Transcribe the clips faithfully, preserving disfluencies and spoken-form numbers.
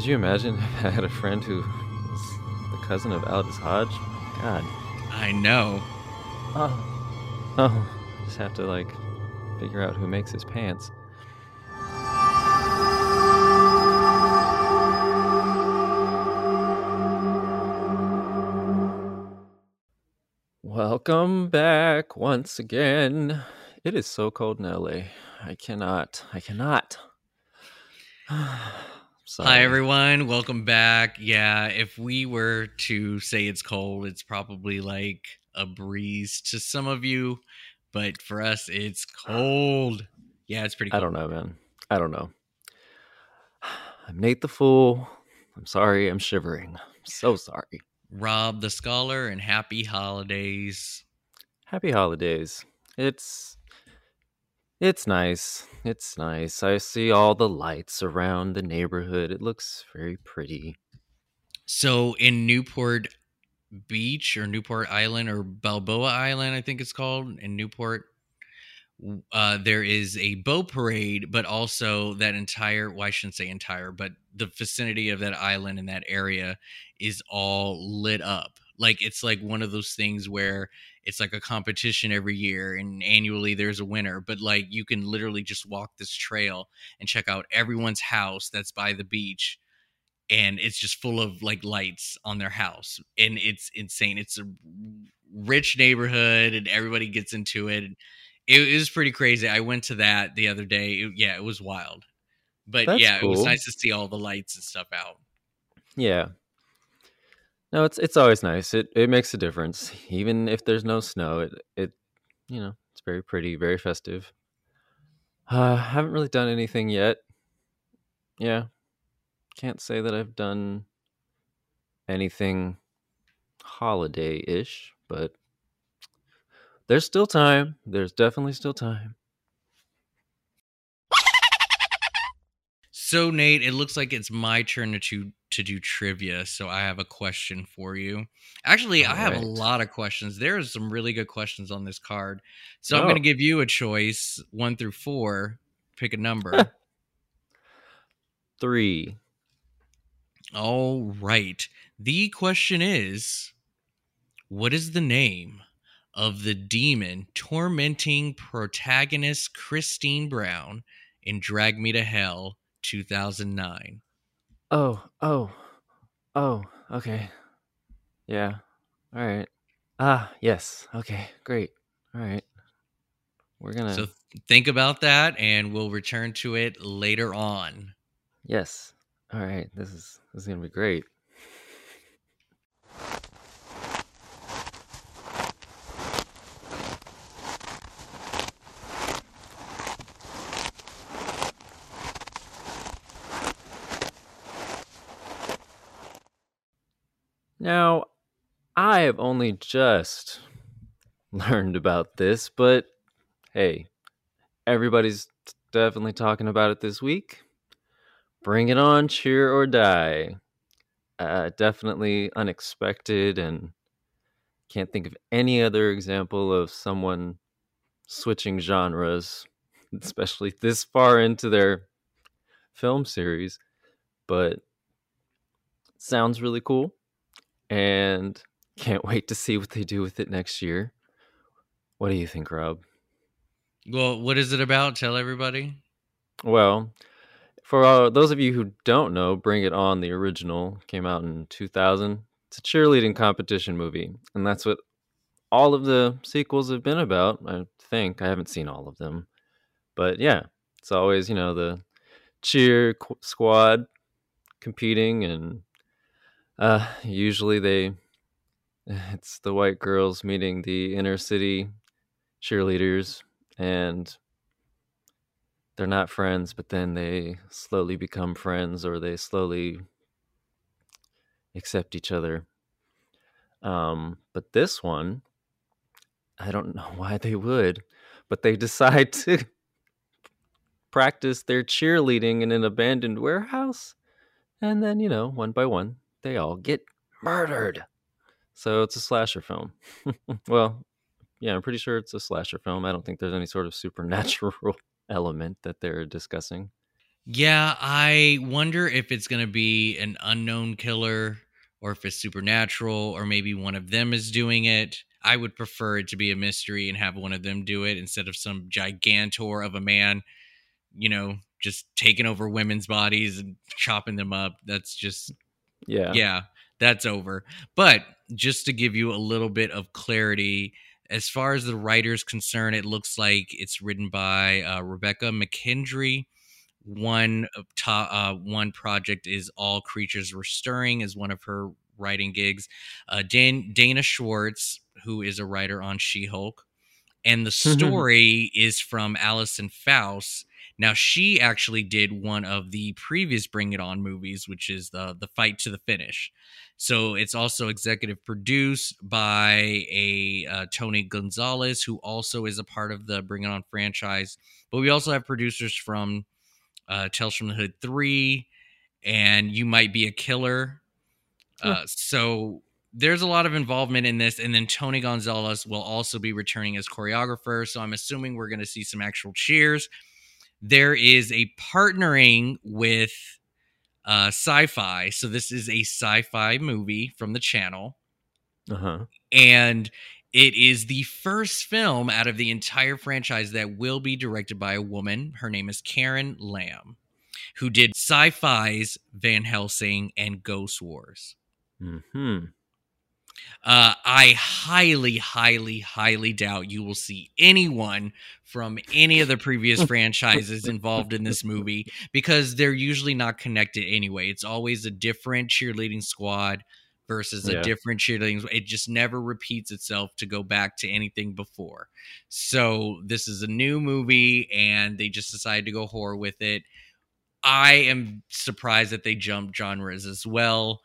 you imagine if I had a friend who was the cousin of Aldous Hodge? God. I know. Oh. Oh. Just have to, like, figure out who makes his pants. Welcome back once again. It is so cold in L A. I cannot. I cannot. Sorry. Hi, everyone. Welcome back. Yeah, if we were to say it's cold, it's probably like a breeze to some of you. But for us, it's cold. Yeah, it's pretty cold. I don't know, man. I don't know. I'm Nate the Fool. I'm sorry. I'm shivering. I'm so sorry. Rob the Scholar, and happy holidays. Happy holidays. It's it's nice. It's nice. I see all the lights around the neighborhood. It looks very pretty. So in Newport Beach or Newport Island or Balboa Island, I think it's called, in Newport, uh, there is a boat parade, but also that entire, well, I shouldn't say entire, but the vicinity of that island and that area is all lit up. Like, it's like one of those things where it's like a competition every year and annually there's a winner, but like you can literally just walk this trail and check out everyone's house that's by the beach, and it's just full of like lights on their house, and it's insane. It's a rich neighborhood and everybody gets into it. It, it was pretty crazy. I went to that the other day. It, yeah, it was wild. But That's yeah, cool. It was nice to see all the lights and stuff out. Yeah. No, it's it's always nice. It it makes a difference, even if there's no snow. It it you know it's very pretty, very festive. Uh, haven't really done anything yet. Yeah, can't say that I've done anything holiday-ish, but there's still time. There's definitely still time. So Nate, it looks like it's my turn to to, to do trivia. So I have a question for you. Actually, All I have right. a lot of questions. There are some really good questions on this card. So Oh. I'm going to give you a choice, one through four. Pick a number. Three. All right. The question is, what is the name of the demon tormenting protagonist Christine Brown in Drag Me to Hell two thousand nine? Oh, oh, oh, okay. Yeah. All right. Ah, yes. Okay, great. All right. We're gonna... So th- think about that, and we'll return to it later on. Yes. All right. This is this is gonna be great. Now, I have only just learned about this, but hey, everybody's definitely talking about it this week. Bring it on, Cheer or Die. Uh, definitely unexpected, and can't think of any other example of someone switching genres, especially this far into their film series. But sounds really cool, and can't wait to see what they do with it next year. What do you think, Rob? Well, what is it about? Tell everybody. Well, for uh, those of you who don't know, Bring It On, the original, came out in two thousand. It's a cheerleading competition movie, and that's what all of the sequels have been about, I think. I haven't seen all of them. But yeah, it's always, you know, the cheer qu- squad competing, and uh, usually they... it's the white girls meeting the inner city cheerleaders, and they're not friends, but then they slowly become friends, or they slowly accept each other. Um, but this one, I don't know why they would, but they decide to practice their cheerleading in an abandoned warehouse. And then, you know, one by one, they all get murdered. So it's a slasher film. Well, yeah, I'm pretty sure it's a slasher film. I don't think there's any sort of supernatural element that they're discussing. Yeah, I wonder if it's going to be an unknown killer or if it's supernatural or maybe one of them is doing it. I would prefer it to be a mystery and have one of them do it instead of some gigantor of a man, you know, just taking over women's bodies and chopping them up. That's just, Yeah. yeah, that's over. But just to give you a little bit of clarity, as far as the writer's concerned, it looks like it's written by uh, Rebecca McKendry. One of to- uh, one project is All Creatures Were Stirring is one of her writing gigs. Uh, Dan- Dana Schwartz, who is a writer on She-Hulk, and the story is from Allison Faust. Now, she actually did one of the previous Bring It On movies, which is the the Fight to the Finish. So it's also executive produced by a uh, Tony Gonzalez, who also is a part of the Bring It On franchise. But we also have producers from uh, Tales from the Hood three, and You Might Be a Killer. Uh, so there's a lot of involvement in this. And then Tony Gonzalez will also be returning as choreographer. So I'm assuming we're going to see some actual cheers. There is a partnering with uh, Sci-Fi. So this is a sci-fi movie from the channel. Uh-huh. And it is the first film out of the entire franchise that will be directed by a woman. Her name is Karen Lamb, who did Sci-Fi's Van Helsing and Ghost Wars. Hmm. Uh, I highly, highly, highly doubt you will see anyone from any of the previous franchises involved in this movie because they're usually not connected anyway. It's always a different cheerleading squad versus a Yeah. different cheerleading. It just never repeats itself to go back to anything before. So this is a new movie, and they just decided to go horror with it. I am surprised that they jumped genres as well.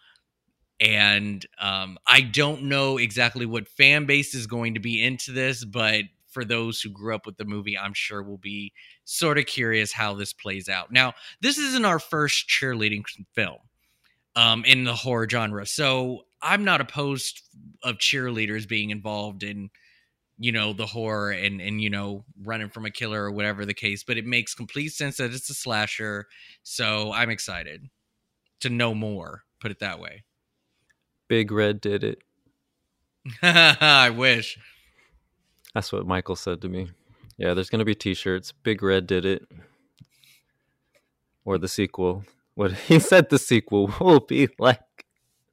And um, I don't know exactly what fan base is going to be into this, but for those who grew up with the movie, I'm sure will be sort of curious how this plays out. Now, this isn't our first cheerleading film um, in the horror genre, so I'm not opposed of cheerleaders being involved in, you know, the horror and and you know, running from a killer or whatever the case. But it makes complete sense that it's a slasher, so I'm excited to know more. Put it that way. Big Red did it. I wish. That's what Michael said to me. Yeah, there's going to be t-shirts. Big Red did it. Or the sequel. What he said the sequel will be like,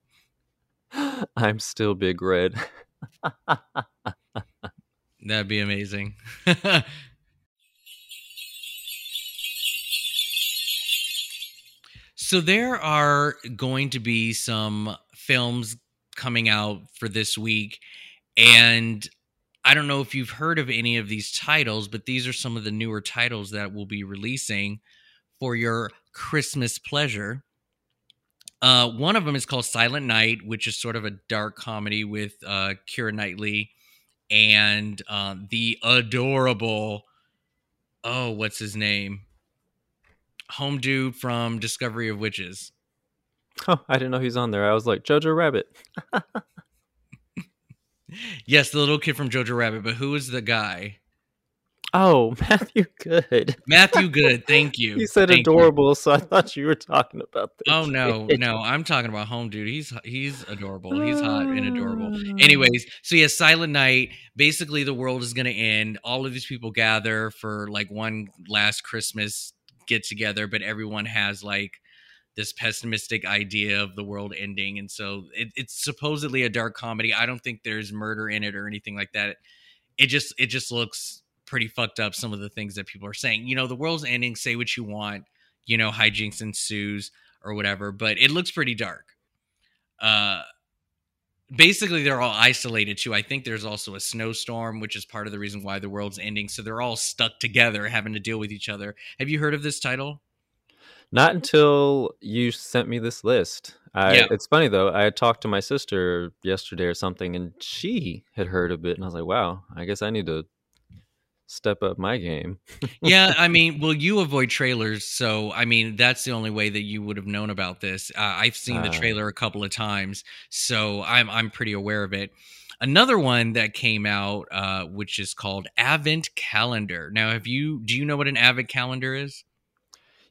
I'm still Big Red. That'd be amazing. So there are going to be some films coming out for this week, and I don't know if you've heard of any of these titles, but these are some of the newer titles that we'll be releasing for your Christmas pleasure. Uh, one of them is called Silent Night, which is sort of a dark comedy with uh, Keira Knightley and uh, the adorable, oh, what's his name? Home dude from Discovery of Witches. Oh, I didn't know he was on there. I was like, Jojo Rabbit. Yes, the little kid from Jojo Rabbit, but who is the guy? Oh, Matthew Good. Matthew Good, thank you. You said Thank adorable, you. so I thought you were talking about this. Oh no, no, I'm talking about Home Dude. He's he's adorable. He's hot and adorable. Anyways, so yeah, Silent Night. Basically, the world is gonna end. All of these people gather for like one last Christmas get together, but everyone has like this pessimistic idea of the world ending, and so it, it's supposedly a dark comedy. I don't think there's murder in it or anything like that. It just it just looks pretty fucked up, some of the things that people are saying. You know, the world's ending, say what you want, you know, hijinks ensues or whatever, but it looks pretty dark. Uh basically they're all isolated too. I think there's also a snowstorm, which is part of the reason why the world's ending. So they're all stuck together having to deal with each other. Have you heard of this title? Not until you sent me this list. I, Yeah. It's funny though. I had talked to my sister yesterday or something, and she had heard of it, and I was like, "Wow, I guess I need to step up my game." Yeah, I mean, well, you avoid trailers, so I mean, that's the only way that you would have known about this. Uh, I've seen the Uh, trailer a couple of times, so I'm I'm pretty aware of it. Another one that came out, uh, which is called Advent Calendar. Now, have you do you know what an Advent Calendar is?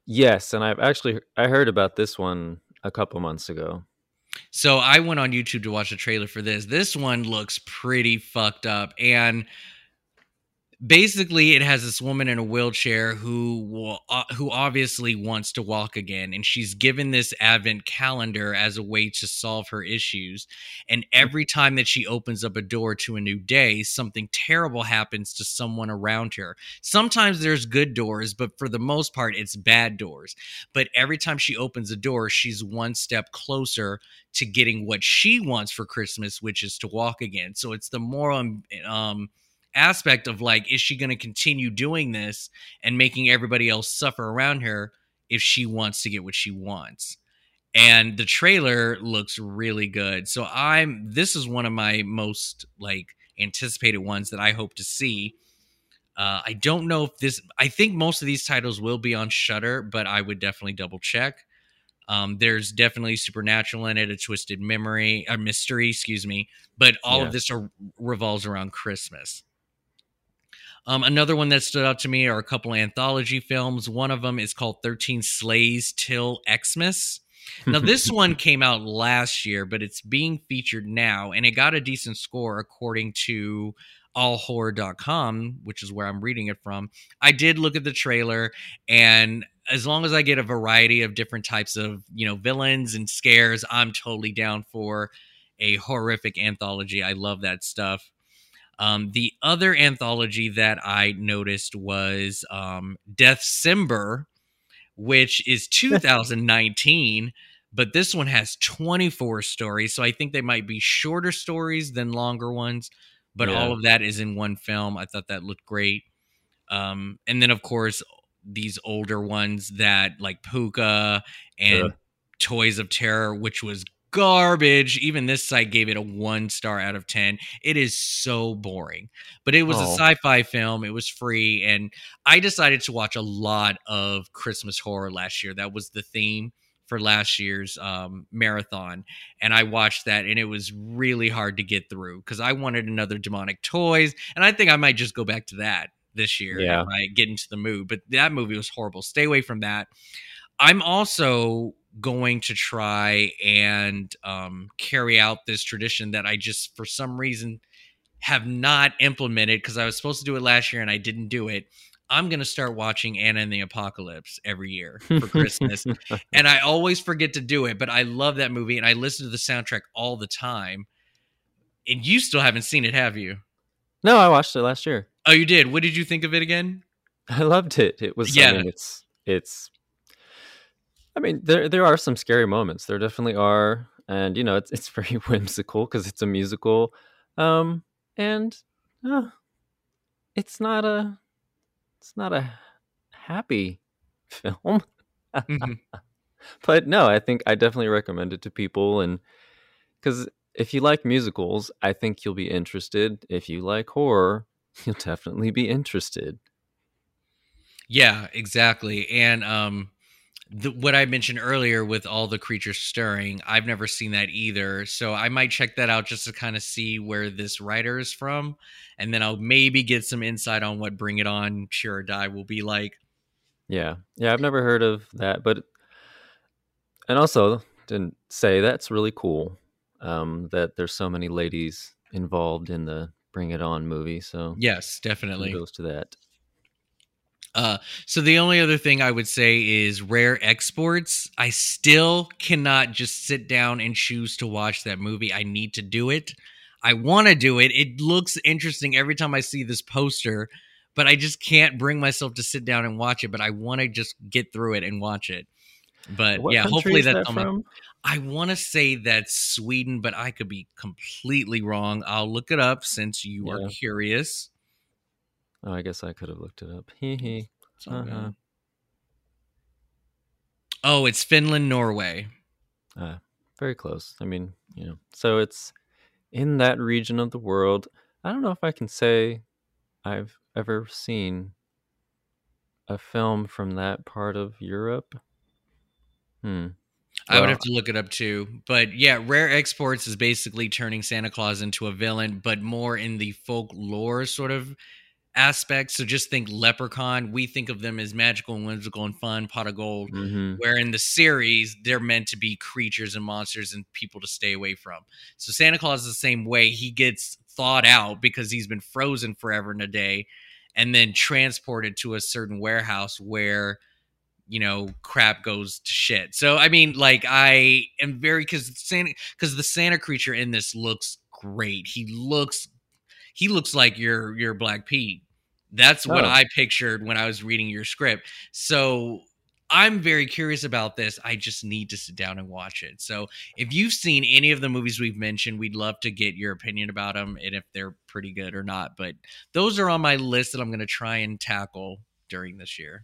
Yes, and I've actually I heard about this one a couple months ago. So I went on YouTube to watch a trailer for this. This one looks pretty fucked up, and basically it has this woman in a wheelchair who will, uh, who obviously wants to walk again, and she's given this advent calendar as a way to solve her issues. And every time that she opens up a door to a new day, something terrible happens to someone around her. Sometimes there's good doors, but for the most part it's bad doors. But every time she opens a door, she's one step closer to getting what she wants for Christmas, which is to walk again. So it's the moral um aspect of like, is she going to continue doing this and making everybody else suffer around her if she wants to get what she wants? And the trailer looks really good. So I'm this is one of my most like anticipated ones that I hope to see. Uh, I don't know if this. I think most of these titles will be on Shudder, but I would definitely double check. Um, there's definitely supernatural in it, a twisted memory, a mystery, excuse me. But all Yeah. of this are, revolves around Christmas. Um, another one that stood out to me are a couple of anthology films. One of them is called thirteen Slays Till Xmas. Now, this one came out last year, but it's being featured now, and it got a decent score according to all horror dot com, which is where I'm reading it from. I did look at the trailer, and as long as I get a variety of different types of, you know, villains and scares, I'm totally down for a horrific anthology. I love that stuff. Um, the other anthology that I noticed was um, Deathcember, which is two thousand nineteen, but this one has twenty-four stories. So I think they might be shorter stories than longer ones, but Yeah. all of that is in one film. I thought that looked great. Um, and then, of course, these older ones that like Puka and Ugh. Toys of Terror, which was garbage. Even this site gave it a one star out of ten. It is so boring, but it was Oh. a sci-fi film. It was free, and I decided to watch a lot of Christmas horror last year. That was the theme for last year's um, marathon, and I watched that, and it was really hard to get through because I wanted another Demonic Toys, and I think I might just go back to that this year Yeah. if I get into the mood. But that movie was horrible. Stay away from that. I'm also going to try and um, carry out this tradition that I just, for some reason, have not implemented because I was supposed to do it last year and I didn't do it. I'm going to start watching Anna and the Apocalypse every year for Christmas. And I always forget to do it, but I love that movie and I listen to the soundtrack all the time. And you still haven't seen it, have you? No, I watched it last year. Oh, you did? What did you think of it again? I loved it. It was, Yeah. I mean, it's, it's, I mean, there there are some scary moments. There definitely are, and you know, it's it's very whimsical because it's a musical, um, and uh, it's not a it's not a happy film. Mhm. But no, I think I definitely recommend it to people, and because if you like musicals, I think you'll be interested. If you like horror, you'll definitely be interested. Yeah, exactly. And um, the, what I mentioned earlier with all the creatures stirring, I've never seen that either. So I might check that out just to kind of see where this writer is from. And then I'll maybe get some insight on what Bring It On, Cheer or Die will be like. Yeah, yeah, I've never heard of that, but and also didn't say that's really cool um, that there's so many ladies involved in the Bring It On movie. So Yes, definitely. kudos to that. Uh, so the only other thing I would say is Rare Exports. I still cannot just sit down and choose to watch that movie. I need to do it. I want to do it. It looks interesting every time I see this poster, but I just can't bring myself to sit down and watch it. But I want to just get through it and watch it. But What yeah, country hopefully is that's that on my. from? I want to say that's Sweden, but I could be completely wrong. I'll look it up since you Yeah. are curious. Oh, I guess I could have looked it up. Hee hee. It's all good. Uh-huh. Oh, it's Finland, Norway. Uh, very close. I mean, you know, so it's in that region of the world. I don't know if I can say I've ever seen a film from that part of Europe. Hmm. I would Well, have to look it up too. But yeah, Rare Exports is basically turning Santa Claus into a villain, but more in the folklore sort of aspects. So just think Leprechaun. We think of them as magical and whimsical and fun, pot of gold. Mm-hmm. Where in the series, they're meant to be creatures and monsters and people to stay away from. So Santa Claus is the same way. He gets thawed out because he's been frozen forever and a day and then transported to a certain warehouse where, you know, crap goes to shit. So, I mean, like, I am very, because Santa, because the Santa creature in this looks great. He looks, he looks like your, your Black Pete. That's what Oh. I pictured when I was reading your script. So I'm very curious about this. I just need to sit down and watch it. So if you've seen any of the movies we've mentioned, we'd love to get your opinion about them and if they're pretty good or not. But those are on my list that I'm going to try and tackle during this year.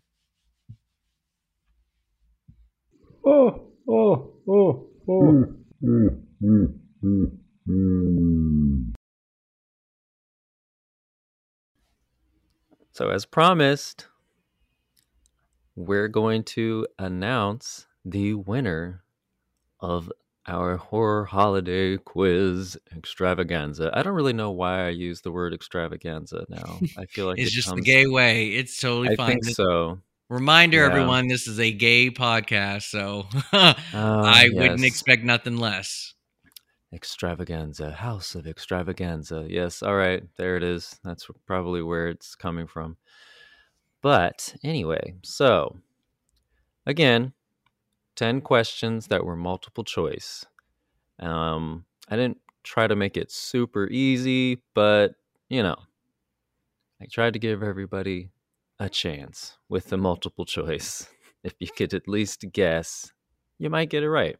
Oh, oh, oh, oh. Mm, mm, mm, mm, mm. So, as promised, we're going to announce the winner of our horror holiday quiz extravaganza. I don't really know why I use the word extravaganza now. I feel like It's it just comes, the gay way. It's totally I fine. think This- so. Reminder, Yeah. everyone, this is a gay podcast, so Uh, I wouldn't yes. expect nothing less. Extravaganza, House of Extravaganza. Yes, all right, there it is. That's probably where it's coming from. But anyway, so again, ten questions that were multiple choice. Um, I didn't try to make it super easy, but you know, I tried to give everybody a chance with the multiple choice. If you could at least guess, you might get it right.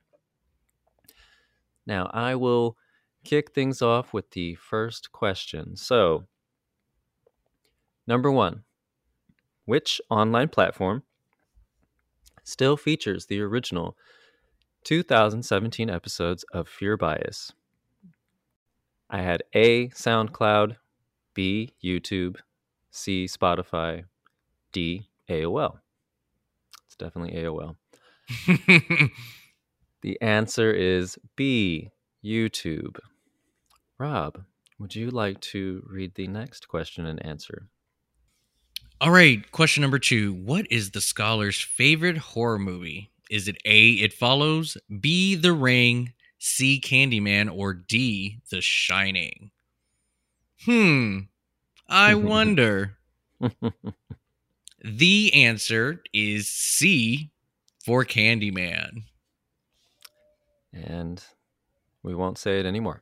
Now, I will kick things off with the first question. So, number one, which online platform still features the original two thousand seventeen episodes of Fear Bias? I had A, SoundCloud, B, YouTube, C, Spotify, D, A O L. It's definitely A O L. The answer is B, YouTube. Rob, would you like to read the next question and answer? All right, question number two. What is the scholar's favorite horror movie? Is it A, It Follows, B, The Ring, C, Candyman, or D, The Shining? Hmm, I wonder. The answer is C, for Candyman. And we won't say it anymore.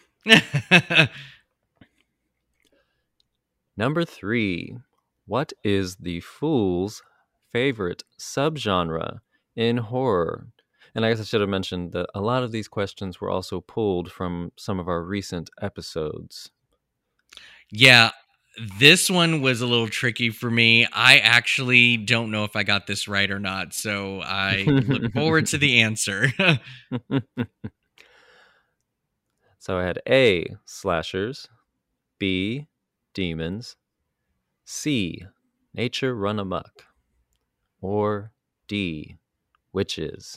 Number three. What is the Fool's favorite subgenre in horror? And I guess I should have mentioned that a lot of these questions were also pulled from some of our recent episodes. Yeah, this one was a little tricky for me. I actually don't know if I got this right or not, so I look forward to the answer. So I had A, slashers, B, demons, C, nature run amok, or D, witches.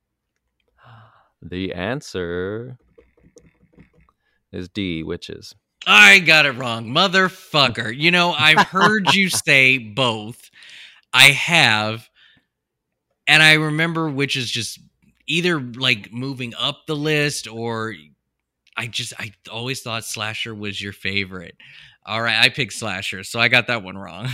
The answer is D, witches. I got it wrong, motherfucker. You know, I've heard you say both. I have. And I remember witches just either like moving up the list or I just, I always thought slasher was your favorite. All right, I picked slasher, so I got that one wrong.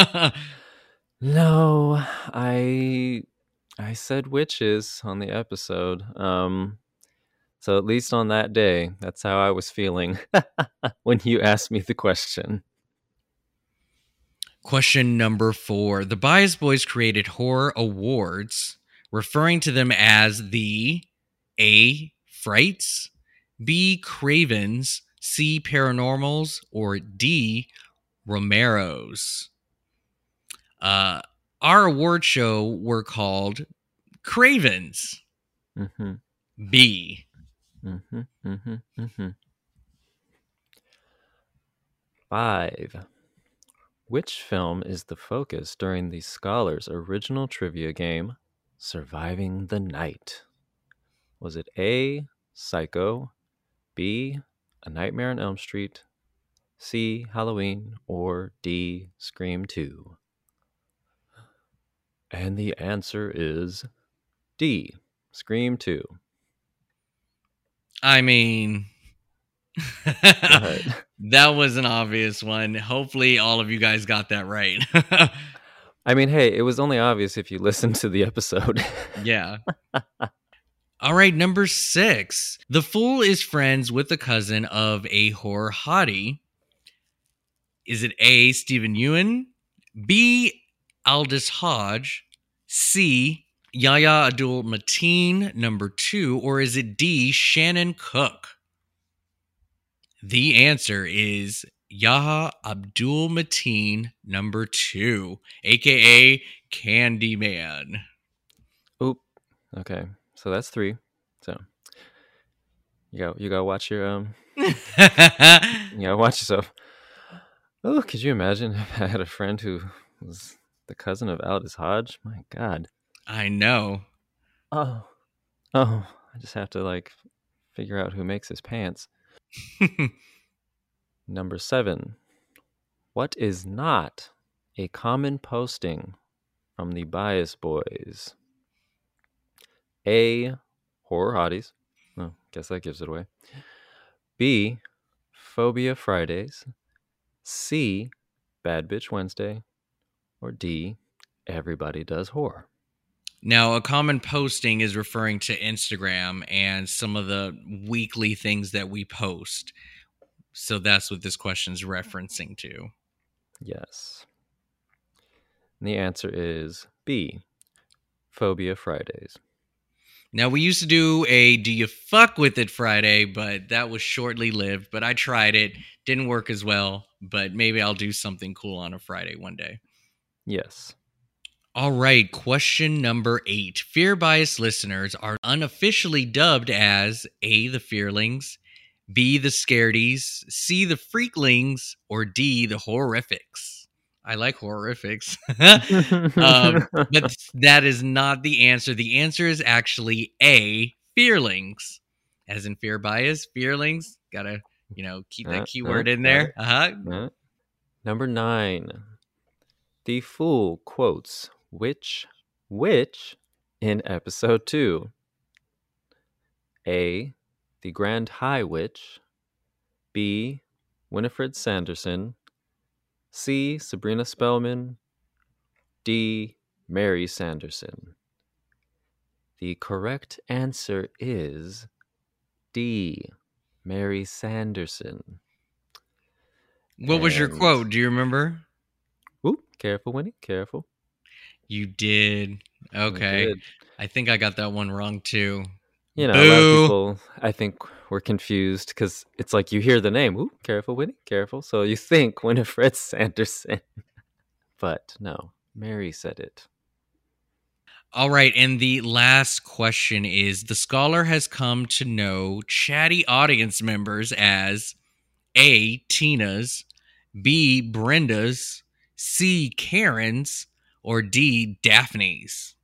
No, I I said witches on the episode. Um, so at least on that day, that's how I was feeling when you asked me the question. Question number four. The Bias Boys created horror awards, referring to them as the A, Frights, B, Cravens, C, Paranormals, or D, Romeros. Uh, our award show were called Cravens. Mm-hmm. B. Mm-hmm. Mm-hmm. Mm-hmm. Five. Which film is the focus during the Scholar's original trivia game, Surviving the Night? Was it A, Psycho, B, A Nightmare on Elm Street, C. Halloween, or D. Scream two? And the answer is D. Scream two. I mean, that was an obvious one. Hopefully, all of you guys got that right. I mean, hey, it was only obvious if you listened to the episode. Yeah. All right, number six. The fool is friends with the cousin of a horror hottie. Is it A, Stephen Ewan, B, Aldous Hodge, C, Yahya Abdul-Mateen, number two, or is it D, Shannon Cook? The answer is Yahya Abdul-Mateen, number two, aka Candyman. Oop. Okay, so that's three. So you got you gotta watch your um. you gotta watch yourself. Oh, could you imagine if I had a friend who was the cousin of Aldous Hodge? My God. I know. Oh, oh! I just have to like figure out who makes his pants. Number seven. What is not a common posting from the Bias Boys? A. Horror hotties. Oh, guess that gives it away. B. Phobia Fridays. C. Bad Bitch Wednesday. Or D. Everybody Does Horror. Now, a common posting is referring to Instagram and some of the weekly things that we post. So that's what this question is referencing to. Yes. And the answer is B. Phobia Fridays. Now, we used to do a Do You Fuck With It Friday, but that was shortly lived. But I tried it. Didn't work as well. But maybe I'll do something cool on a Friday one day. Yes. All right, question number eight. Fear Bias listeners are unofficially dubbed as A, the Fearlings, B, the Scaredies, C, the Freaklings, or D, the Horrifics. I like Horrifics. um, but that is not the answer. The answer is actually A, Fearlings. As in Fear Bias, Fearlings. Gotta, you know, keep that uh, keyword uh, in there. uh, Uh-huh. uh. Number nine. The Fool quotes which witch in episode two? A. The Grand High Witch. B. Winifred Sanderson. C. Sabrina Spellman. D. Mary Sanderson. The correct answer is D. Mary Sanderson. What was your And- quote? Do you remember? Ooh, careful, Winnie, careful. You did. I Okay. did. I think I got that one wrong too. You know, a lot of Boo. people, I think, were confused because it's like you hear the name. Ooh, careful, Winnie, careful. So you think Winifred Sanderson. But no, Mary said it. All right. And the last question is the scholar has come to know chatty audience members as A, Tina's, B, Brenda's, C, Karen's, or D, Daphne's.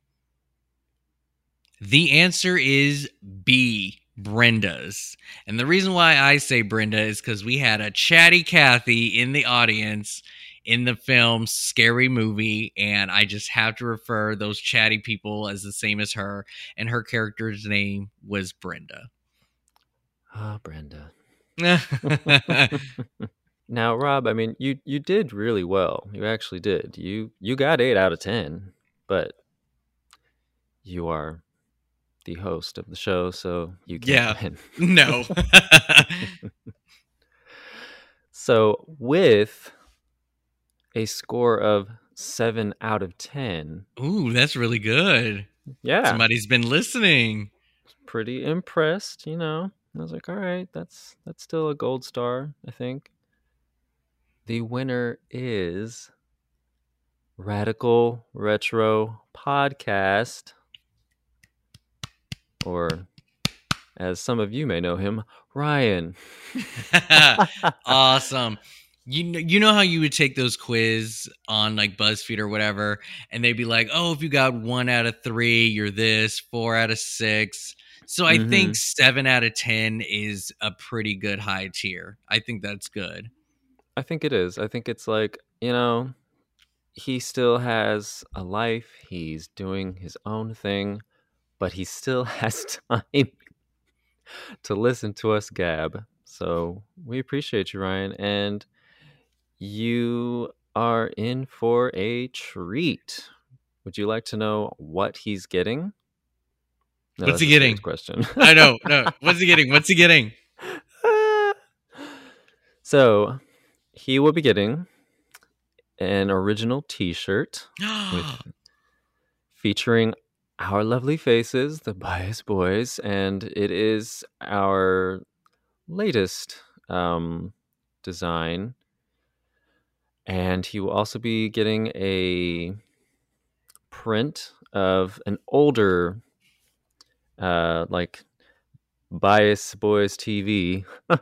The answer is B, Brenda's. And the reason why I say Brenda is because we had a chatty Kathy in the audience in the film Scary Movie, and I just have to refer those chatty people as the same as her, and her character's name was Brenda. Ah, Brenda. Now, Rob, I mean, you you did really well. You actually did. You you got eight out of ten, but you are the host of the show, so you can't Yeah. win. No. So with a score of seven out of ten, Ooh, that's really good. yeah, Somebody's been listening. pretty impressed. You know, I was like, all right, that's that's still a gold star, I think. The winner is Radical Retro Podcast, or as some of you may know him, Ryan. Awesome. You know, you know how you would take those quiz on like BuzzFeed or whatever, and they'd be like, "Oh, if you got one out of three, you're this. Four out of six." So I Mhm. think seven out of ten is a pretty good high tier. I think that's good. I think it is. I think it's like, you know, he still has a life. He's doing his own thing, but he still has time to listen to us gab. So we appreciate you, Ryan. And you are in for a treat. Would you like to know what he's getting? No, What's that's he a serious getting? question. I know. No. What's he getting? What's he getting? So he will be getting an original T-shirt with featuring our lovely faces, the Bias Boys, and it is our latest um, design. And he will also be getting a print of an older, uh, like Bias Boys T V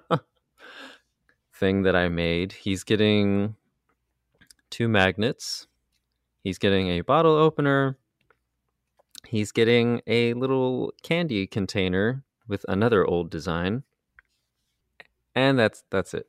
thing that I made. He's getting two magnets. He's getting a bottle opener. He's getting a little candy container with another old design. And that's that's it.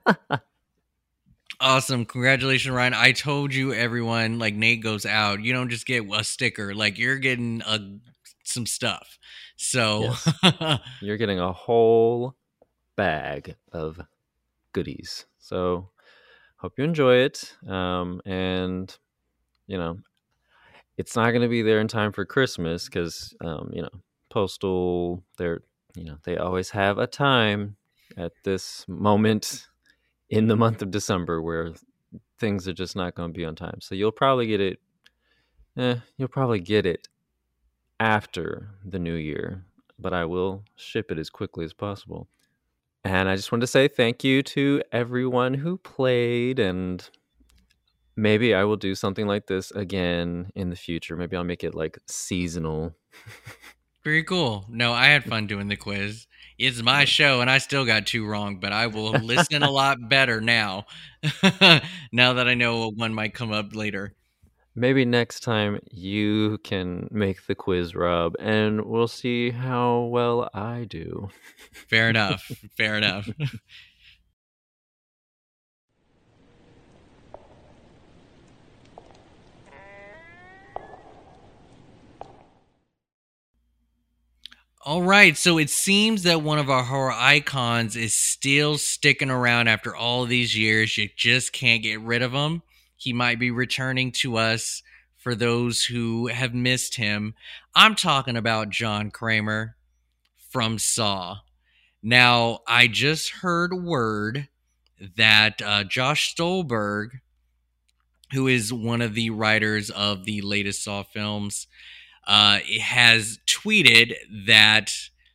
Awesome. Congratulations, Ryan. I told you, everyone, like, Nate goes out. You don't just get a sticker. Like, you're getting a, some stuff. So Yes. You're getting a whole bag of goodies. So hope you enjoy it. Um, and, you know, it's not going to be there in time for Christmas because, um, you know, Postal, they're, you know, they always have a time at this moment in the month of December where things are just not going to be on time. So you'll probably get it. Eh, you'll probably get it after the new year, but I will ship it as quickly as possible. And I just wanted to say thank you to everyone who played, and maybe I will do something like this again in the future. Maybe I'll make it like seasonal. Very cool. No, I had fun doing the quiz. It's my show, and I still got two wrong, but I will listen a lot better now. Now that I know one might come up later. Maybe next time you can make the quiz, Rob, and we'll see how well I do. Fair enough. Fair enough. All right, so it seems that one of our horror icons is still sticking around after all these years. You just can't get rid of him. He might be returning to us for those who have missed him. I'm talking about John Kramer from Saw. Now, I just heard word that uh, Josh Stolberg, who is one of the writers of the latest Saw films, uh, has tweeted that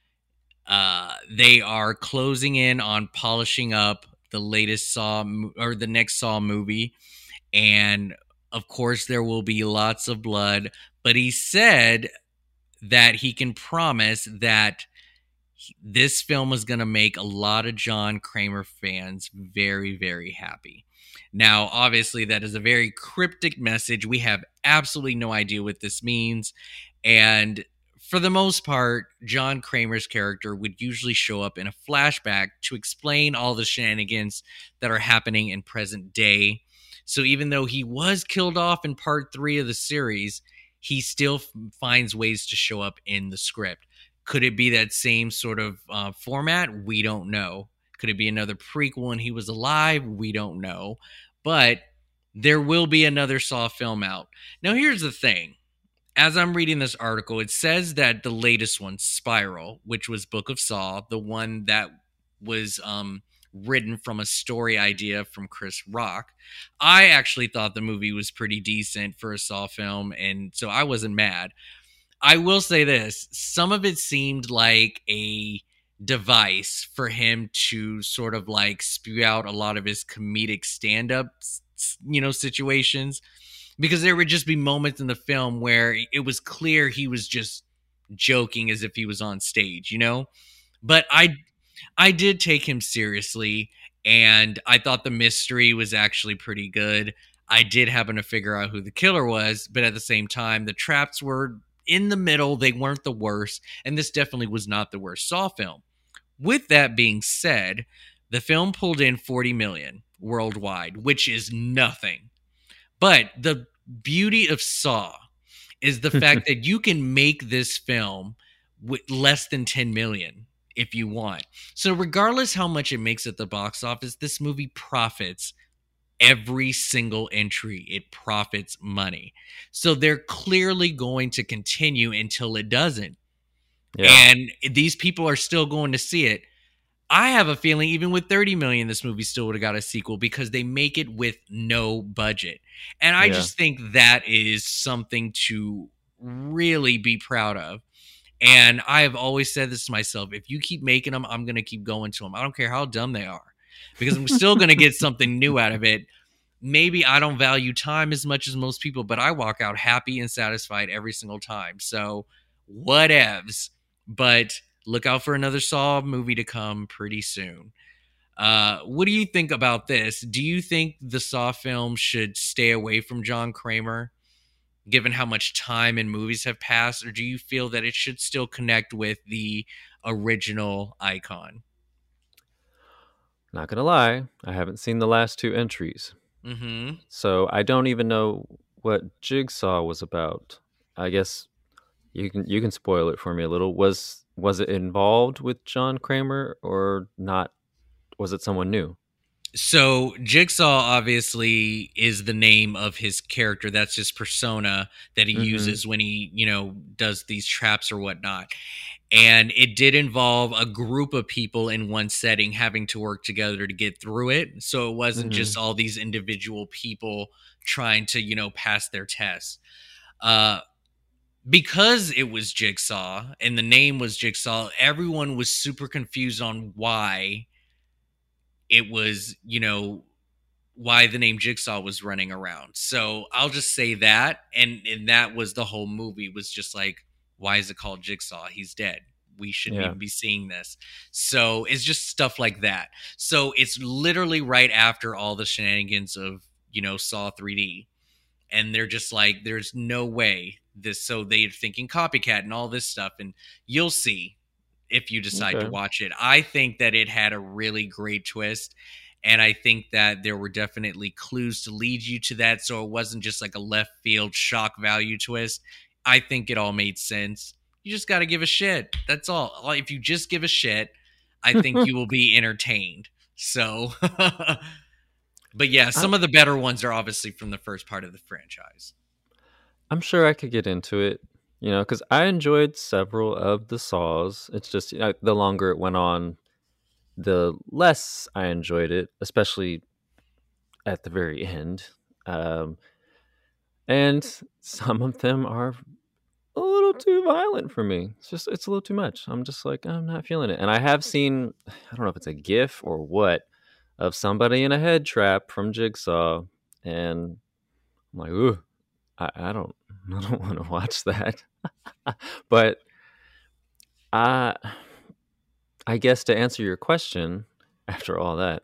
uh, they are closing in on polishing up the latest Saw or the next Saw movie, and of course there will be lots of blood. But he said that he can promise that this film is going to make a lot of John Kramer fans very, very happy. Now, obviously, that is a very cryptic message. We have absolutely no idea what this means. And for the most part, John Kramer's character would usually show up in a flashback to explain all the shenanigans that are happening in present day. So even though he was killed off in part three of the series, he still f- finds ways to show up in the script. Could it be that same sort of uh, format? We don't know. Could it be another prequel and he was alive? We don't know. But there will be another Saw film out. Now, here's the thing. As I'm reading this article, it says that the latest one, Spiral, which was Book of Saw, the one that was um, written from a story idea from Chris Rock, I actually thought the movie was pretty decent for a Saw film, and so I wasn't mad. I will say this. Some of it seemed like a device for him to sort of like spew out a lot of his comedic stand-up, you know, situations, because there would just be moments in the film where it was clear he was just joking as if he was on stage, you know? But I I did take him seriously, and I thought the mystery was actually pretty good. I did happen to figure out who the killer was, but at the same time, the traps were in the middle. They weren't the worst, and this definitely was not the worst Saw film. With that being said, the film pulled in forty million dollars, worldwide, which is nothing. But the beauty of Saw is the fact that you can make this film with less than ten million if you want. So regardless how much it makes at the box office, this movie profits every single entry. It profits money. So they're clearly going to continue until it doesn't. Yeah. And these people are still going to see it. I have a feeling even with thirty million, this movie still would have got a sequel because they make it with no budget. And I yeah. just think that is something to really be proud of. And I have always said this to myself, if you keep making them, I'm going to keep going to them. I don't care how dumb they are, because I'm still going to get something new out of it. Maybe I don't value time as much as most people, but I walk out happy and satisfied every single time. So whatevs. But look out for another Saw movie to come pretty soon. Uh, what do you think about this? Do you think the Saw film should stay away from John Kramer, given how much time and movies have passed? Or do you feel that it should still connect with the original icon? Not gonna lie, I haven't seen the last two entries. Mm-hmm. So I don't even know what Jigsaw was about. I guess you can you can spoil it for me a little. Was was it involved with John Kramer or not? Was it someone new? So Jigsaw obviously is the name of his character. That's his persona that he mm-hmm. uses when he, you know, does these traps or whatnot. And it did involve a group of people in one setting having to work together to get through it. So it wasn't mm-hmm. just all these individual people trying to, you know, pass their tests. Uh, because it was Jigsaw and the name was Jigsaw, everyone was super confused on why it was, you know, why the name Jigsaw was running around. So I'll just say that. And, and that was the whole movie, was just like, why is it called Jigsaw? He's dead. We shouldn't yeah. even be seeing this. So it's just stuff like that. So it's literally right after all the shenanigans of, you know, Saw three D. And they're just like, there's no way this. So they're thinking copycat and all this stuff. And you'll see if you decide okay. to watch it. I think that it had a really great twist. And I think that there were definitely clues to lead you to that. So it wasn't just like a left field shock value twist. I think it all made sense. You just got to give a shit. That's all. If you just give a shit, I think you will be entertained. So, but yeah, some I, of the better ones are obviously from the first part of the franchise. I'm sure I could get into it, you know, because I enjoyed several of the Saws. It's just, you know, the longer it went on, the less I enjoyed it, especially at the very end. Um, and some of them are a little too violent for me. It's just, it's a little too much. I'm just like, I'm not feeling it. And I have seen, I don't know if it's a GIF or what, of somebody in a head trap from Jigsaw. And I'm like, ooh, I, I don't, I don't want to watch that. But I, I guess to answer your question, after all that,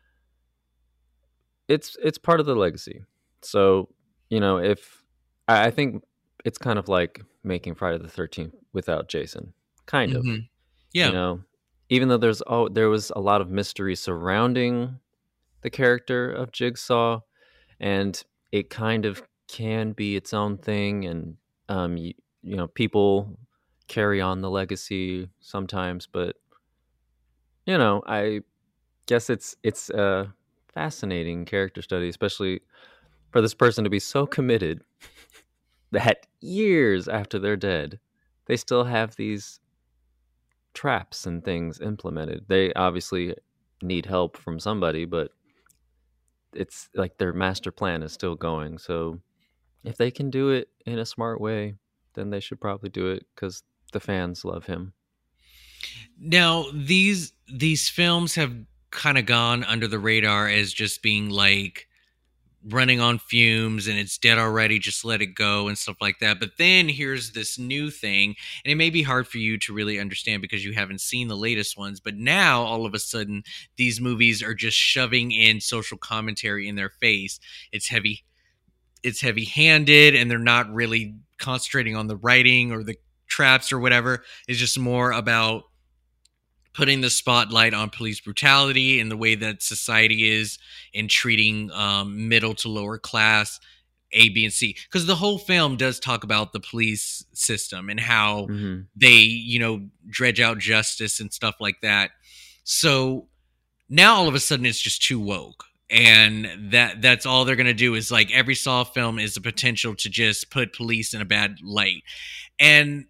it's it's part of the legacy. So, you know, if I, I think it's kind of like making Friday the thirteenth without Jason, kind of. Mm-hmm. Yeah. You know, even though there's oh there was a lot of mystery surrounding the character of Jigsaw, and it kind of can be its own thing, and um, you, you know, people carry on the legacy sometimes, but you know, I guess it's it's a fascinating character study, especially for this person to be so committed that years after they're dead, they still have these traps and things implemented. They obviously need help from somebody, but it's like their master plan is still going. So if they can do it in a smart way, then they should probably do it because the fans love him. Now, these these films have kind of gone under the radar as just being like running on fumes and it's dead already, just let it go and stuff like that. But then here's this new thing, and it may be hard for you to really understand because you haven't seen the latest ones, but now all of a sudden these movies are just shoving in social commentary in their face. It's heavy it's heavy-handed, and they're not really concentrating on the writing or the traps or whatever. It's just more about putting the spotlight on police brutality and the way that society is in treating um, middle to lower class A, B, and C. Because the whole film does talk about the police system and how Mm-hmm. they, you know, dredge out justice and stuff like that. So now all of a sudden it's just too woke. And that that's all they're going to do is like every Saw film is the potential to just put police in a bad light. And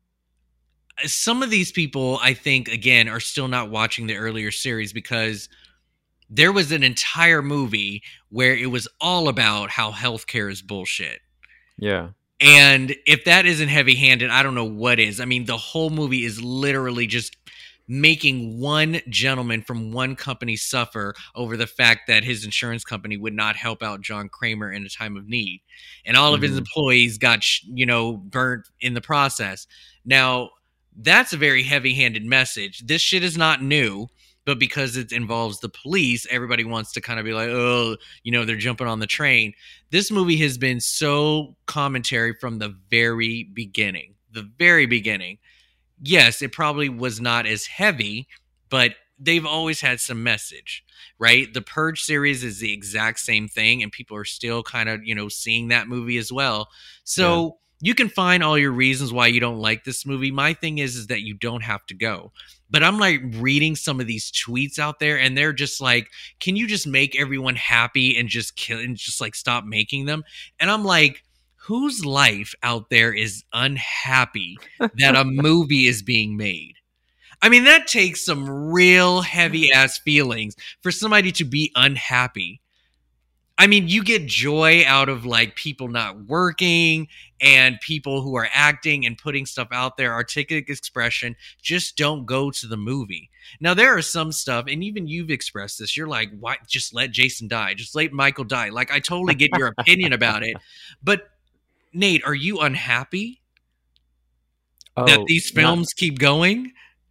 some of these people, I think, again, are still not watching the earlier series because there was an entire movie where it was all about how healthcare is bullshit. Yeah. And if that isn't heavy-handed, I don't know what is. I mean, the whole movie is literally just making one gentleman from one company suffer over the fact that his insurance company would not help out John Kramer in a time of need. And all of his Mhm. employees got, you know, burnt in the process. Now, that's a very heavy-handed message. This shit is not new, but because it involves the police, everybody wants to kind of be like, oh, you know, they're jumping on the train. This movie has been so commentary from the very beginning. The very beginning. Yes, it probably was not as heavy, but they've always had some message, right? The Purge series is the exact same thing, and people are still kind of, you know, seeing that movie as well. So you can find all your reasons why you don't like this movie. My thing is, is that you don't have to go. But I'm like reading some of these tweets out there, and they're just like, can you just make everyone happy and just kill and just like stop making them? And I'm like, whose life out there is unhappy that a movie is being made? I mean, that takes some real heavy ass feelings for somebody to be unhappy. I mean, you get joy out of like people not working and people who are acting and putting stuff out there, artistic expression. Just don't go to the movie. Now, there are some stuff, and even you've expressed this. You're like, why? Just let Jason die. Just let Michael die. Like, I totally get your opinion about it. But, Nate, are you unhappy that Oh, these not- films keep going?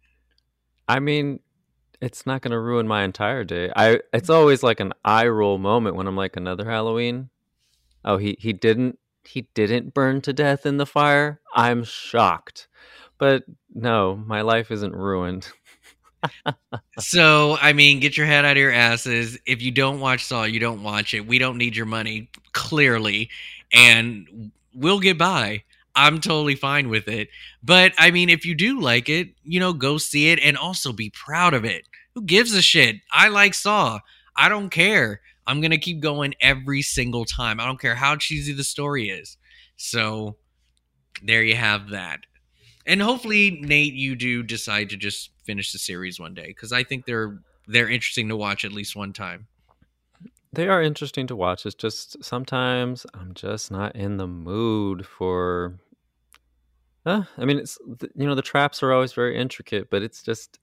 I mean, it's not going to ruin my entire day. I it's always like an eye roll moment when I'm like, another Halloween. Oh, he he didn't he didn't burn to death in the fire. I'm shocked. But no, my life isn't ruined. So, I mean, get your head out of your asses. If you don't watch Saw, you don't watch it. We don't need your money, clearly, and we'll get by. I'm totally fine with it. But, I mean, if you do like it, you know, go see it and also be proud of it. Who gives a shit? I like Saw. I don't care. I'm going to keep going every single time. I don't care how cheesy the story is. So, there you have that. And hopefully, Nate, you do decide to just finish the series one day, because I think they're they're interesting to watch at least one time. They are interesting to watch. It's just sometimes I'm just not in the mood for. Uh, I mean, it's you know the traps are always very intricate, but it's just.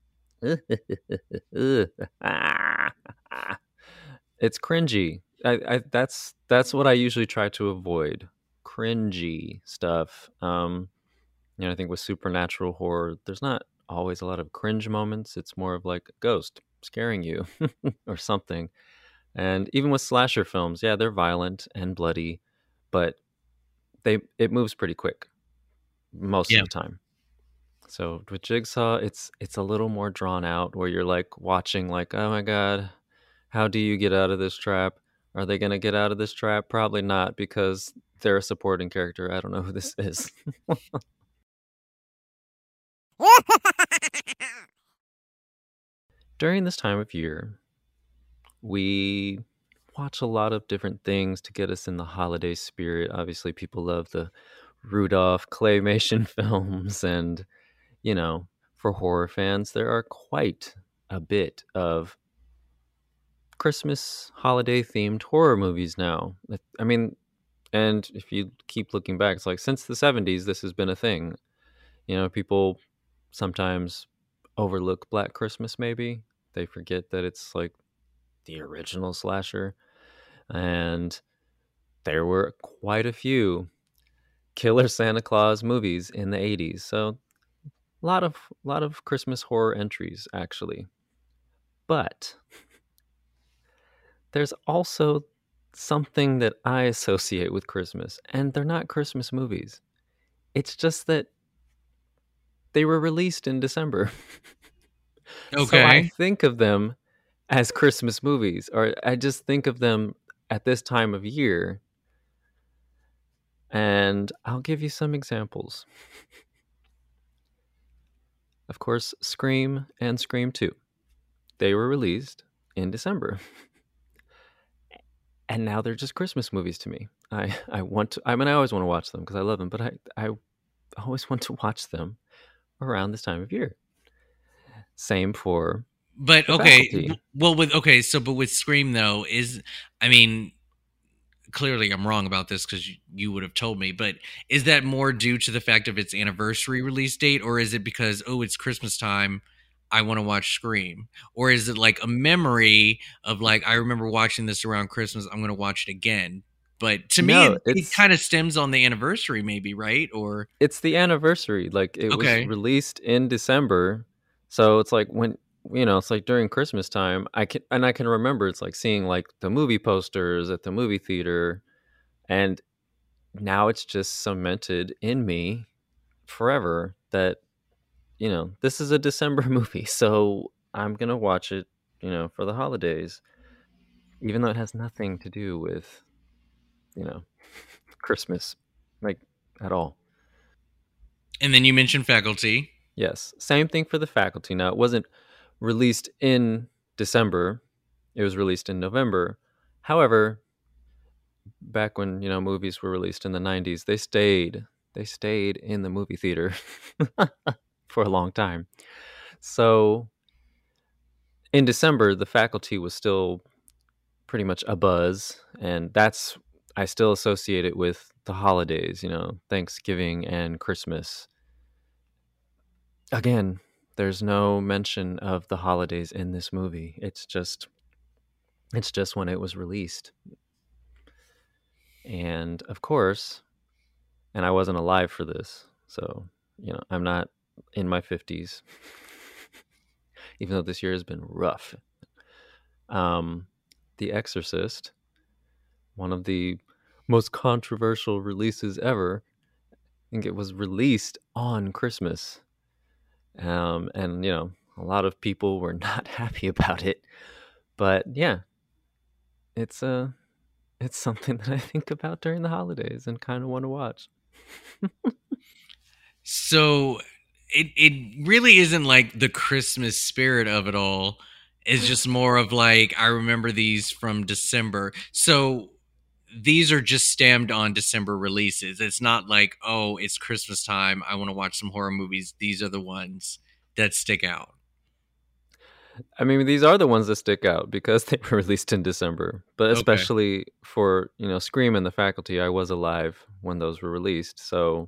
It's cringy. I, I that's that's what I usually try to avoid. Cringy stuff. Um, you know, I think with supernatural horror, there's not always a lot of cringe moments. It's more of like a ghost scaring you or something. And even with slasher films, yeah, they're violent and bloody, but they it moves pretty quick most Yeah. of the time. So with Jigsaw, it's it's a little more drawn out, where you're like watching, like, oh my god, how do you get out of this trap? Are they gonna get out of this trap? Probably not, because they're a supporting character. I don't know who this is. During this time of year, we watch a lot of different things to get us in the holiday spirit. Obviously, people love the Rudolph claymation films, and, you know, for horror fans, there are quite a bit of Christmas holiday themed horror movies now. I mean, and if you keep looking back, it's like since the seventies, this has been a thing. You know, people sometimes overlook Black Christmas, maybe. They forget that it's like the original slasher. And there were quite a few Killer Santa Claus movies in the eighties. So a lot of a lot of Christmas horror entries, actually. But there's also something that I associate with Christmas, and they're not Christmas movies. It's just that they were released in December. So I Okay. think of them as Christmas movies, or I just think of them at this time of year. And I'll give you some examples. Of course, Scream and Scream two. They were released in December. And now they're just Christmas movies to me. I, I want to, I mean, I always want to watch them because I love them, but I, I always want to watch them around this time of year. Same for But The okay, Faculty. well, with okay, so but with Scream though, is I mean, clearly I'm wrong about this because you, you would have told me, but is that more due to the fact of its anniversary release date, or is it because, oh, it's Christmas time, I want to watch Scream? Or is it like a memory of like, I remember watching this around Christmas, I'm going to watch it again? But to me, No, it, it it's kind of stems on the anniversary, maybe, right? Or, it's the anniversary. Like it was okay. released in December. So it's like when you know, it's like during Christmas time, I can and I can remember it's like seeing like the movie posters at the movie theater, and now it's just cemented in me forever that you know, this is a December movie, so I'm going to watch it, you know, for the holidays, even though it has nothing to do with, you know, Christmas, like at all. And then you mentioned Faculty. Yes. Same thing for The Faculty. Now, it wasn't released in December, it was released in November. However, back when, you know, movies were released in the nineties, they stayed. They stayed in the movie theater for a long time. So in December, The Faculty was still pretty much a buzz, and that's I still associate it with the holidays, you know, Thanksgiving and Christmas. Again, there's no mention of the holidays in this movie. It's just it's just when it was released. And of course, and I wasn't alive for this. So, you know, I'm not in my fifties. Even though this year has been rough. Um The Exorcist, one of the most controversial releases ever. I think it was released on Christmas. Um, and, you know, a lot of people were not happy about it. But yeah, it's uh, it's something that I think about during the holidays and kind of want to watch. So it it really isn't like the Christmas spirit of it all. It's just more of like, I remember these from December. So these are just stamped on December releases. It's not like, oh, it's Christmas time, I want to watch some horror movies. These are the ones that stick out. I mean, these are the ones that stick out because they were released in December. But Okay. especially for, you know, Scream and The Faculty, I was alive when those were released. So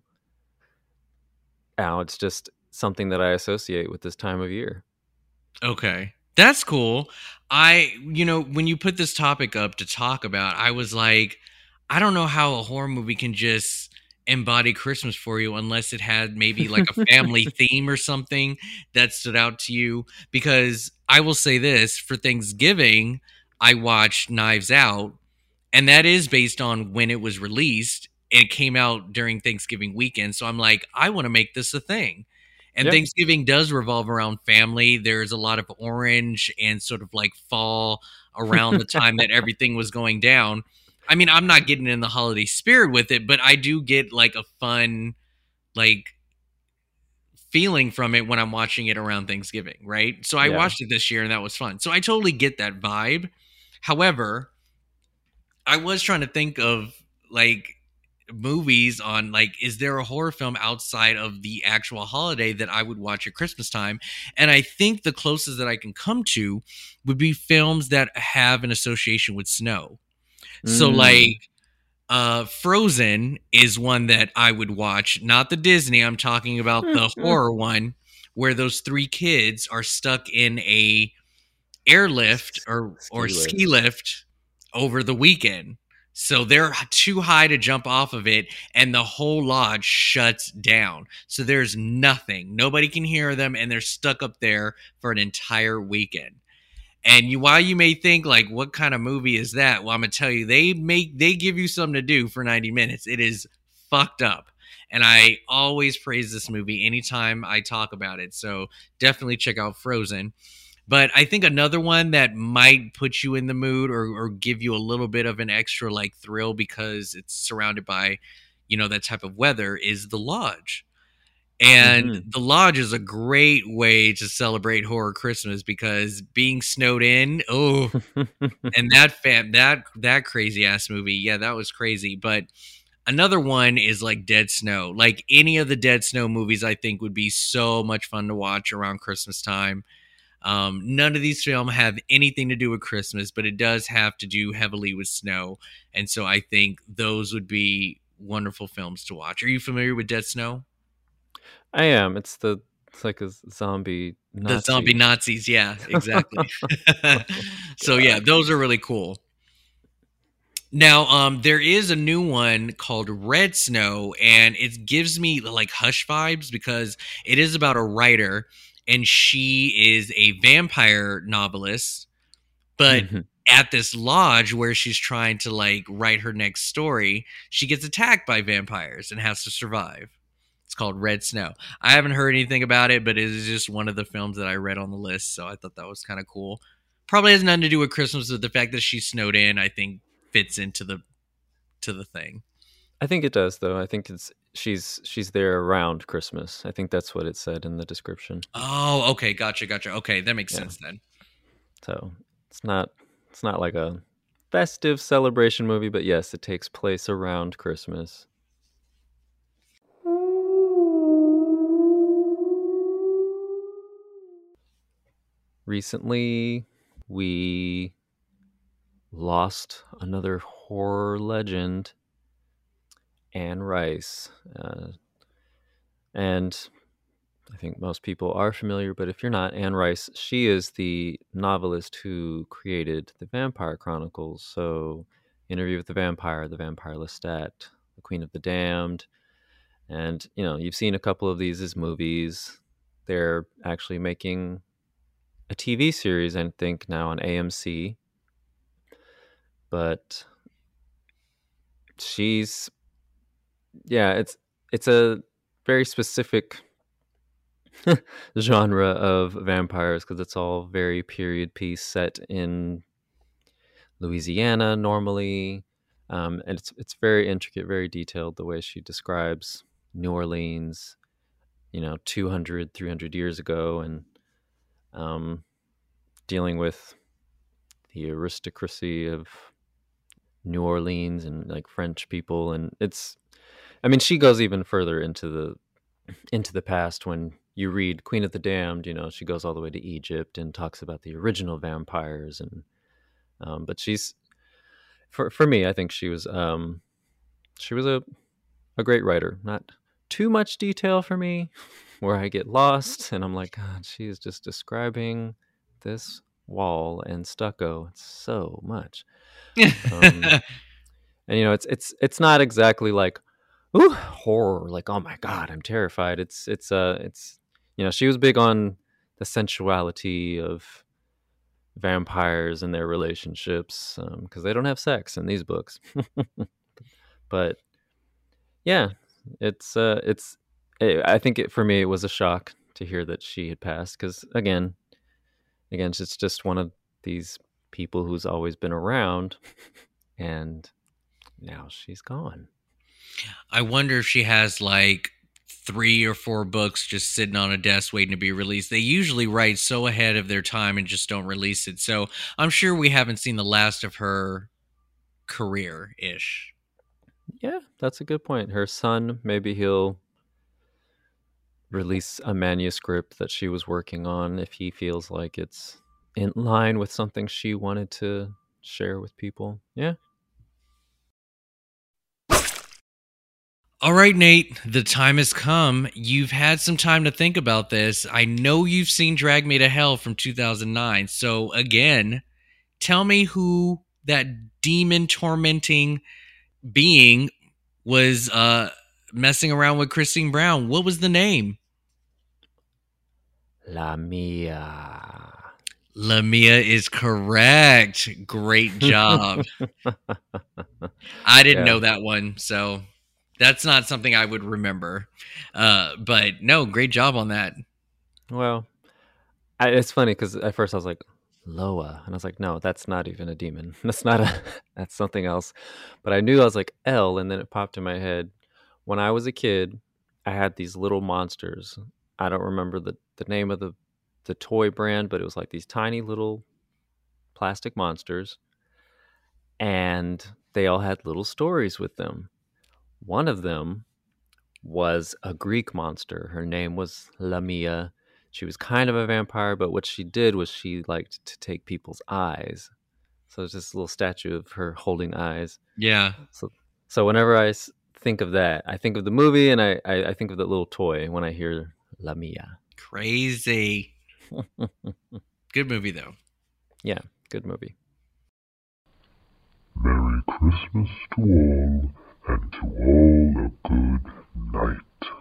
now it's just something that I associate with this time of year. Okay. That's cool. I, you know, when you put this topic up to talk about, I was like, I don't know how a horror movie can just embody Christmas for you unless it had maybe like a family theme or something that stood out to you. Because I will say this, for Thanksgiving, I watched Knives Out, and that is based on when it was released. It came out during Thanksgiving weekend. So I'm like, I want to make this a thing. And Yeah. Thanksgiving does revolve around family. There's a lot of orange and sort of like fall around the time that everything was going down. I mean, I'm not getting in the holiday spirit with it, but I do get like a fun, like, feeling from it when I'm watching it around Thanksgiving, right? So I Yeah. watched it this year and that was fun. So I totally get that vibe. However, I was trying to think of like movies on like, is there a horror film outside of the actual holiday that I would watch at Christmas time? And I think the closest that I can come to would be films that have an association with snow. So Mm. like uh Frozen is one that I would watch, not the Disney, I'm talking about the horror one where those three kids are stuck in a airlift or or Ski ski lift. lift over the weekend. So they're too high to jump off of it, and the whole lodge shuts down. So there's nothing. Nobody can hear them, and they're stuck up there for an entire weekend. And you, while you may think like, what kind of movie is that? Well, I'm gonna tell you, they make they give you something to do for ninety minutes. It is fucked up. and I always praise this movie anytime I talk about it. So definitely check out Frozen. But I think another one that might put you in the mood or, or give you a little bit of an extra like thrill because it's surrounded by, you know, that type of weather is The Lodge. And Mhm. The Lodge is a great way to celebrate horror Christmas because being snowed in, oh, and that fam that that crazy ass movie, yeah, that was crazy. But another one is like Dead Snow. Like any of the Dead Snow movies, I think would be so much fun to watch around Christmas time. Um, none of these films have anything to do with Christmas, but it does have to do heavily with snow, and so I think those would be wonderful films to watch. Are you familiar with Dead Snow? I am. It's the it's like a zombie The zombie Nazi. Nazis, yeah, exactly. So yeah, God. those are really cool. Now, um, there is a new one called Red Snow, and it gives me like Hush vibes because it is about a writer, and she is a vampire novelist, but Mhm. at this lodge where she's trying to like write her next story, she gets attacked by vampires and has to survive. It's called Red Snow. I haven't heard anything about it, but it is just one of the films that I read on the list, so I thought that was kind of cool. Probably has nothing to do with Christmas, but the fact that she's snowed in, I think, fits into the to the thing. I think it does, though. I think it's she's she's there around Christmas. I think that's what it said in the description. Oh, okay, gotcha, gotcha. Okay, that makes Yeah. sense then. So it's not it's not like a festive celebration movie, but yes, it takes place around Christmas. Recently, we lost another horror legend, Anne Rice. Uh, and I think most people are familiar, but if you're not, Anne Rice, she is the novelist who created the Vampire Chronicles. So, Interview with the Vampire, The Vampire Lestat, The Queen of the Damned. And, you know, you've seen a couple of these as movies. They're actually making a T V series, I think, now on A M C. But she's, yeah, it's it's a very specific genre of vampires because it's all very period piece set in Louisiana normally. Um, and it's it's very intricate, very detailed the way she describes New Orleans, you know, two hundred, three hundred years ago, and um, dealing with the aristocracy of New Orleans and like French people. And it's, I mean, she goes even further into the into the past. When you read Queen of the Damned, you know, she goes all the way to Egypt and talks about the original vampires. And um, but she's for for me, I think she was um, she was a a great writer. Not too much detail for me, where I get lost and I'm like, God, she is just describing this wall and stucco. It's so much. Um, and you know, it's it's it's not exactly like, ooh, horror, like, oh my God, I'm terrified. It's it's uh it's you know, she was big on the sensuality of vampires and their relationships because they don't have sex in these books. But yeah, it's uh it's eh, I think it, for me it was a shock to hear that she had passed because again, again, it's just one of these people who's always been around, and now she's gone. I wonder if she has like three or four books just sitting on a desk waiting to be released. They usually write so ahead of their time and just don't release it. So I'm sure we haven't seen the last of her career ish. Yeah, that's a good point. Her son, maybe he'll release a manuscript that she was working on if he feels like it's in line with something she wanted to share with people. Yeah. All right, Nate, the time has come. You've had some time to think about this. I know you've seen Drag Me to Hell from two thousand nine. So, again, tell me who that demon tormenting being was uh, messing around with Christine Brown. What was the name? La Mia. Lamia is correct. Great job. I didn't Yeah. know that one, so That's not something I would remember. Uh, but no, great job on that. Well, I, it's funny because at first I was like, Loa. And I was like, no, that's not even a demon. That's not a, that's something else. But I knew I was like L, and then it popped in my head. When I was a kid, I had these little monsters. I don't remember the, the name of the, the toy brand, but it was like these tiny little plastic monsters. And they all had little stories with them. One of them was a Greek monster. Her name was Lamia. She was kind of a vampire, but what she did was she liked to take people's eyes. So it's this little statue of her holding eyes. Yeah. So, so whenever I think of that, I think of the movie, and I, I, I think of that little toy when I hear Lamia. Crazy. Good movie, though. Yeah, good movie. Merry Christmas to all, and to all a good night.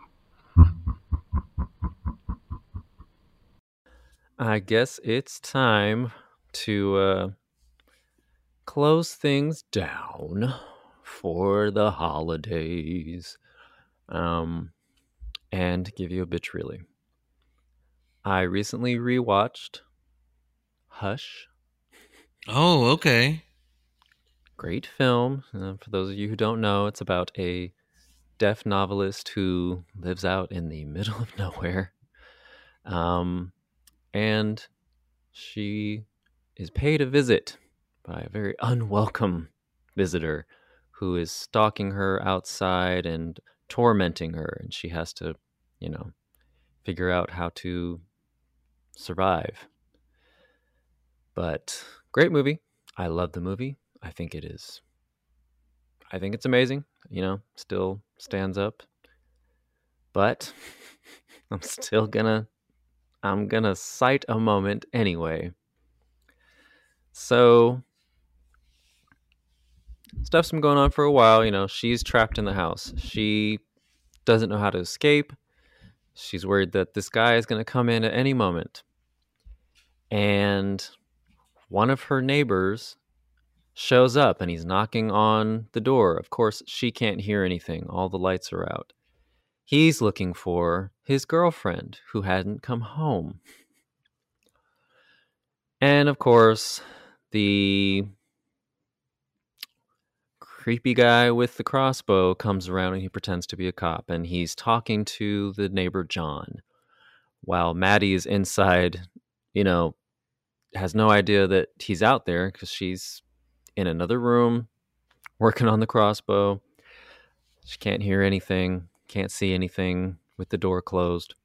I guess it's time to uh, close things down for the holidays, um, and give you a bitch really. I recently rewatched Hush. Oh, okay. Great film. Uh, for those of you who don't know, it's about a deaf novelist who lives out in the middle of nowhere. Um, and she is paid a visit by a very unwelcome visitor who is stalking her outside and tormenting her. And she has to, you know, figure out how to survive. But great movie. I love the movie. I think it is. I think it's amazing. You know, still stands up. But I'm still gonna, I'm gonna cite a moment anyway. So, stuff's been going on for a while. You know, she's trapped in the house. She doesn't know how to escape. She's worried that this guy is gonna come in at any moment. And one of her neighbors shows up and he's knocking on the door. Of course, she can't hear anything. All the lights are out. He's looking for his girlfriend who hadn't come home. And of course, the creepy guy with the crossbow comes around and he pretends to be a cop. And he's talking to the neighbor, John, while Maddie is inside, you know, has no idea that he's out there because she's in another room working on the crossbow. She can't hear anything, can't see anything with the door closed.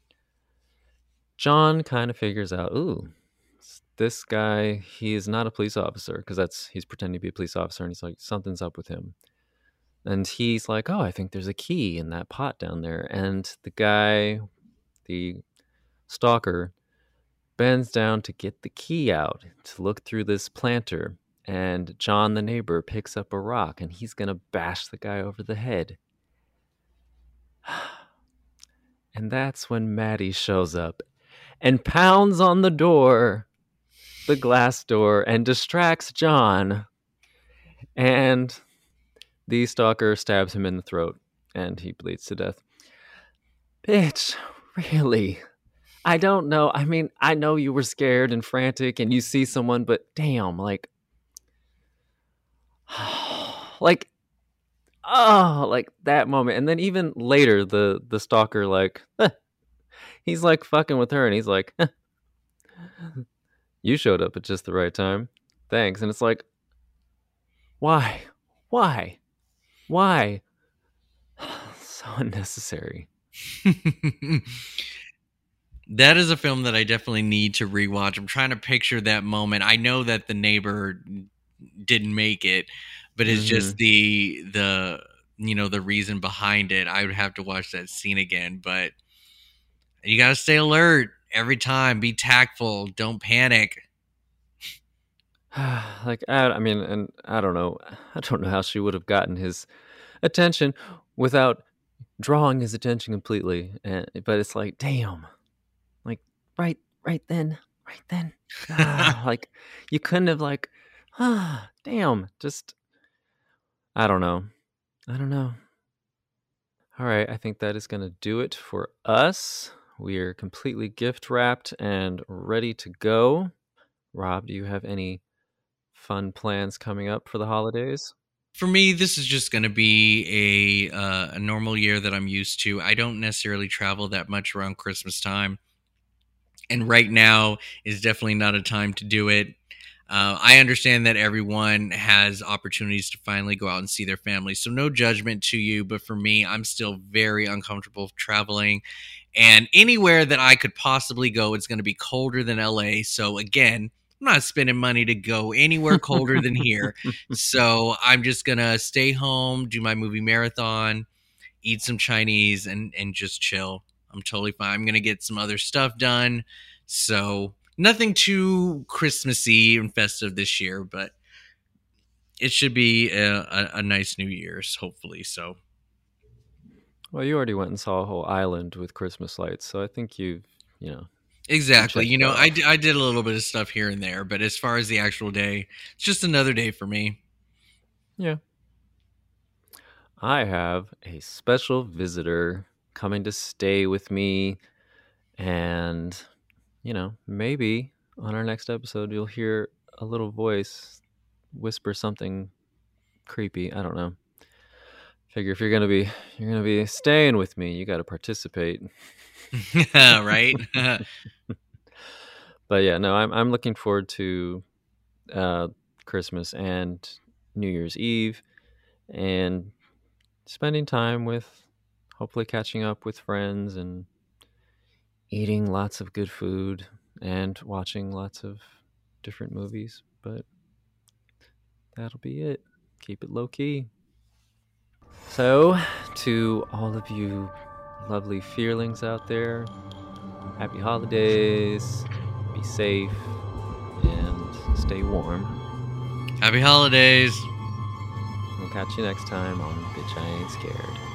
John kind of figures out, ooh, this guy, he is not a police officer, because that's he's pretending to be a police officer, and he's like, something's up with him. And he's like, oh, I think there's a key in that pot down there. And the guy, the stalker, bends down to get the key out to look through this planter. And John, the neighbor, picks up a rock, and he's going to bash the guy over the head. And that's when Maddie shows up and pounds on the door, the glass door, and distracts John. And the stalker stabs him in the throat, and he bleeds to death. Bitch, really? I don't know. I mean, I know you were scared and frantic, and you see someone, but damn, like... like... oh, like that moment. And then even later, the, the stalker, like... eh, he's like fucking with her, and he's like... eh, you showed up at just the right time. Thanks. And it's like... why? Why? Why? So unnecessary. That is a film that I definitely need to rewatch. I'm trying to picture that moment. I know that the neighbor didn't make it, but it's mm-hmm. just the the you know the reason behind it. I would have to watch that scene again, but you got to stay alert every time. Be tactful. Don't panic. Like I, I mean, and I don't know. I don't know how she would have gotten his attention without drawing his attention completely. And but it's like, damn, like right, right then, right then, ah, like you couldn't have like, ah, damn, just I don't know, I don't know. All right, I think that is going to do it for us. We are completely gift wrapped and ready to go. Rob, do you have any fun plans coming up for the holidays? For me, this is just going to be a uh, a normal year that I'm used to. I don't necessarily travel that much around Christmas time, and right now is definitely not a time to do it. Uh, I understand that everyone has opportunities to finally go out and see their family, so no judgment to you. But for me, I'm still very uncomfortable traveling, and anywhere that I could possibly go, it's going to be colder than L A. So again, I'm not spending money to go anywhere colder than here. So I'm just going to stay home, do my movie marathon, eat some Chinese, and, and just chill. I'm totally fine. I'm going to get some other stuff done. So nothing too Christmassy and festive this year, but it should be a, a, a nice New Year's, hopefully. So, Well, you already went and saw a whole island with Christmas lights, so I think you've, you know. exactly. checked You know, that I, off. d- I did a little bit of stuff here and there, but as far as the actual day, it's just another day for me. Yeah. I have a special visitor coming to stay with me, and, you know, maybe on our next episode you'll hear a little voice whisper something creepy. I don't know. Figure if you're gonna be you're gonna be staying with me, you got to participate. Right? But yeah, no, I'm I'm looking forward to uh, Christmas and New Year's Eve, and spending time with, hopefully catching up with friends and eating lots of good food and watching lots of different movies. But that'll be it. Keep it low key. So, to all of you lovely fearlings out there, happy holidays, be safe, and stay warm. Happy holidays. We'll catch you next time on Bitch I Ain't Scared.